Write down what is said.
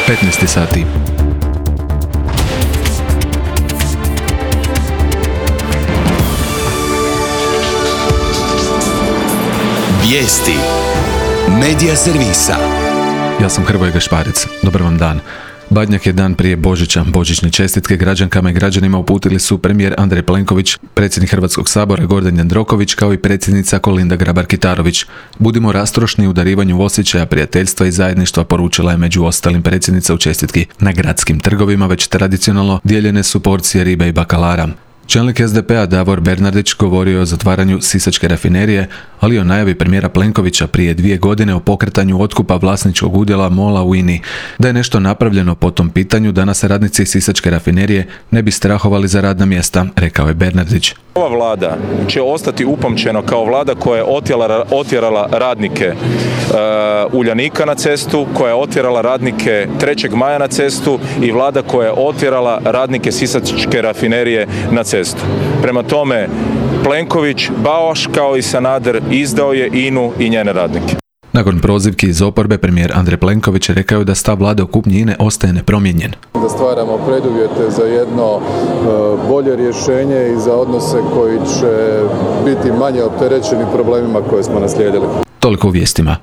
15 sati. Vijesti Medija servisa. Ja sam Hrvoje Gašparec. Dobar vam dan. Badnjak je dan prije Božića. Božićne čestitke građankama i građanima uputili su premijer Andrej Plenković, predsjednik Hrvatskog sabora Gordan Jandroković kao i predsjednica Kolinda Grabar-Kitarović. Budimo rastrošni u darivanju osjećaja prijateljstva i zajedništva, poručila je među ostalim predsjednica u čestitki. Na gradskim trgovima već tradicionalno dijeljene su porcije ribe i bakalara. Čelnik SDP-a Davor Bernardić govorio je o zatvaranju Sisačke rafinerije, ali i o najavi premijera Plenkovića prije 2 godine o pokretanju otkupa vlasničkog udjela MOL-a u INA-i. Da je nešto napravljeno po tom pitanju, danas radnici Sisačke rafinerije ne bi strahovali za radna mjesta, rekao je Bernardić. Ova vlada će ostati upamćena kao vlada koja je otjerala radnike Uljanika na cestu, koja je otjerala radnike 3. maja na cestu i vlada koja je otjerala radnike Sisačke rafinerije na cestu. Prema tome, Plenković, baš kao i Sanader, izdao je INA-u i njene radnike. Nakon prozivki iz oporbe, premijer Andrej Plenković rekao je da stav vlade o kupnji INA-e ostaje nepromijenjen. Da stvaramo preduvjete za jedno bolje rješenje i za odnose koji će biti manje opterećeni problemima koje smo naslijedili. Toliko u vijestima.